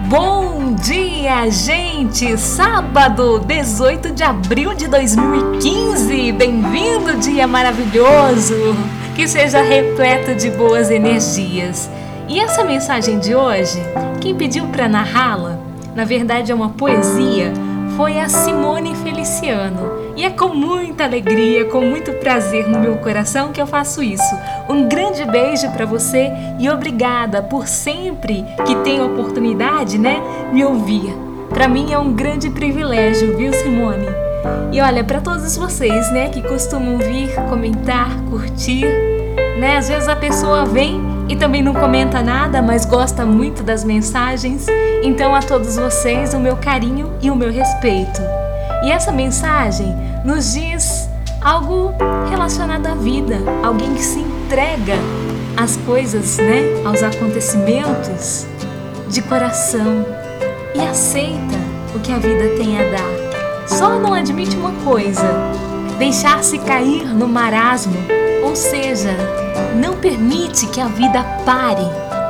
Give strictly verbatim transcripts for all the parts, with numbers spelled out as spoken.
Bom dia, gente! Sábado, dezoito de abril de dois mil e quinze. Bem-vindo, dia maravilhoso! Que seja repleto de boas energias. E essa mensagem de hoje, quem pediu para narrá-la, na verdade é uma poesia, foi a Simone Feliciano. E é com muita alegria, com muito prazer no meu coração que eu faço isso. Um grande beijo para você e obrigada por sempre que tem a oportunidade, né, me ouvir. Para mim é um grande privilégio, viu, Simone? E olha, para todos vocês, né, que costumam vir comentar, curtir, né, às vezes a pessoa vem e também não comenta nada, mas gosta muito das mensagens. Então a todos vocês o meu carinho e o meu respeito. E essa mensagem nos diz algo relacionado à vida, alguém que se entrega às coisas, né, aos acontecimentos de coração e aceita o que a vida tem a dar. Só não admite uma coisa: deixar-se cair no marasmo, ou seja, não permite que a vida pare.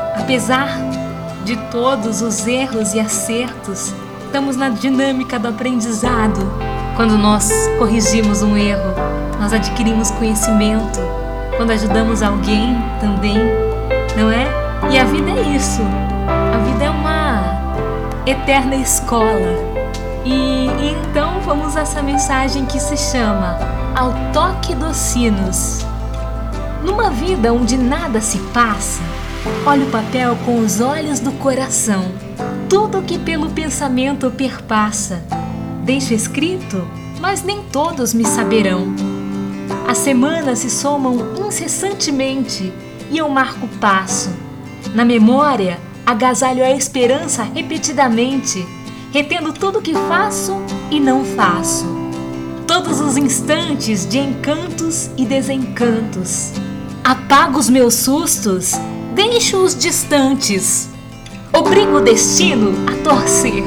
Apesar de todos os erros e acertos, estamos na dinâmica do aprendizado. Quando nós corrigimos um erro, nós adquirimos conhecimento. Quando ajudamos alguém também, não é? E a vida é isso. A vida é uma eterna escola. E, e então vamos a essa mensagem que se chama Ao Toque dos Sinos. Numa vida onde nada se passa, olhe o papel com os olhos do coração. Tudo que pelo pensamento perpassa, deixo escrito, mas nem todos me saberão. As semanas se somam incessantemente e eu marco o passo. Na memória, agasalho a esperança repetidamente, retendo tudo que faço e não faço. Todos os instantes de encantos e desencantos. Apago os meus sustos, deixo-os distantes. Obrigo o destino a torcer.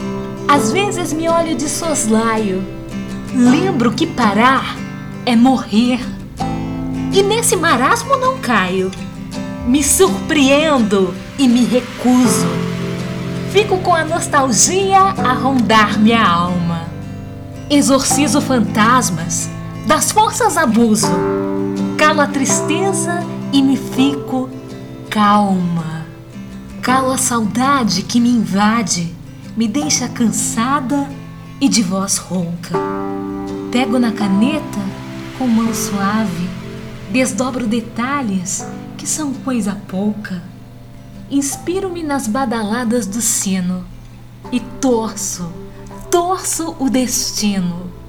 Às vezes me olho de soslaio. Lembro que parar é morrer. E nesse marasmo não caio. Me surpreendo e me recuso. Fico com a nostalgia a rondar minha alma. Exorcizo fantasmas, das forças abuso. Calo a tristeza e me fico calma. Calo a saudade que me invade, me deixa cansada e de voz rouca. Pego na caneta com mão suave, desdobro detalhes que são coisa pouca. Inspiro-me nas badaladas do sino e torço, torço o destino.